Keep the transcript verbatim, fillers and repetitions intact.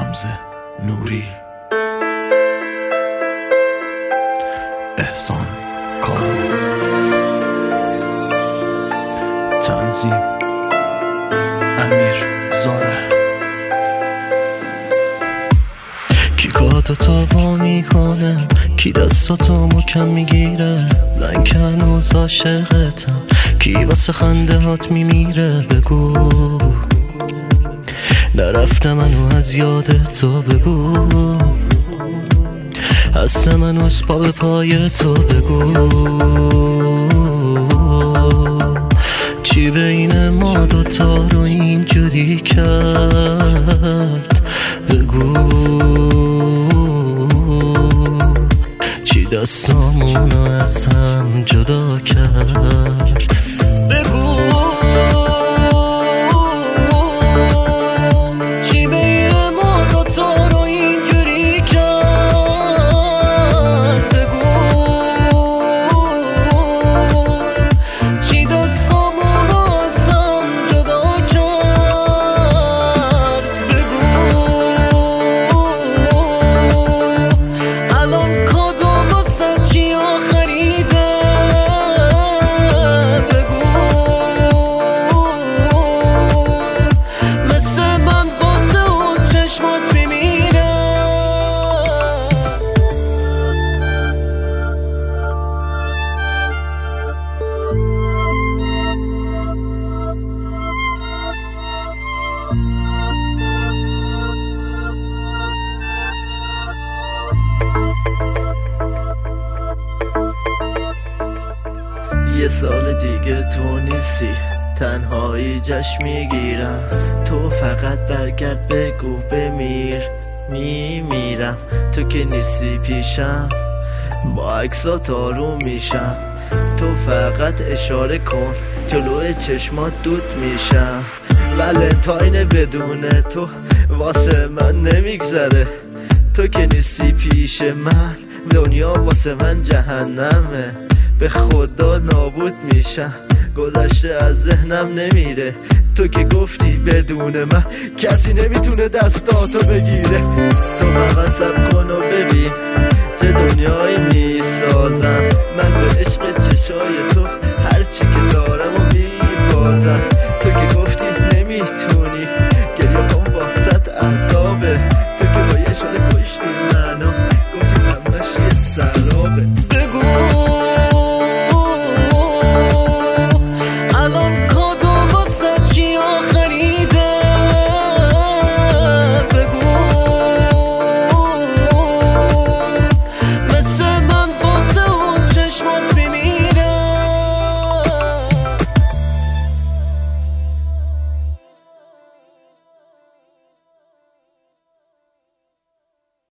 رمز نوری، احسان کارو، تنظیم امیر زاره. کی کاتو تاوا میکنه، کی دستاتو محکم میگیره، من که هنوز عاشقتم، کی واسه خنده هات میمیره. بگو نرفته منو از یاد تو، بگو هست منو از پا به پای تو. بگو چی بین ما دوتا رو اینجوری کرد. بگو چی دستامونو از هم جدا کرد. بگو چی بین ما دوتا رو اینجوری کرد. بگو چی دستامونو از هم جدا کرد. بگو الان کدوم واسه چیا خریده. بگو مثل من واسه اون چشمات میمیره. یه سال دیگه تو نیستی، تنهایی جشن میگیرم. تو فقط برگرد بگو بمیر، میمیرم. تو که نیستی پیشم، با عکسات آروم میشم. تو فقط اشاره کن، جلوی چشمات دود میشم. ولنتاین بدون تو واسه من نمیگذره. تو که نیستی پیش من، دنیا واسه من جهنمه. به خدا نابود میشم، گذشته از ذهنم نمیره. تو که گفتی بدون من کسی نمیتونه دستاتو بگیره. تو فقط صبر کن و ببین چه دنیایی میسازم من به عشق چشای تو. هرچی که دارم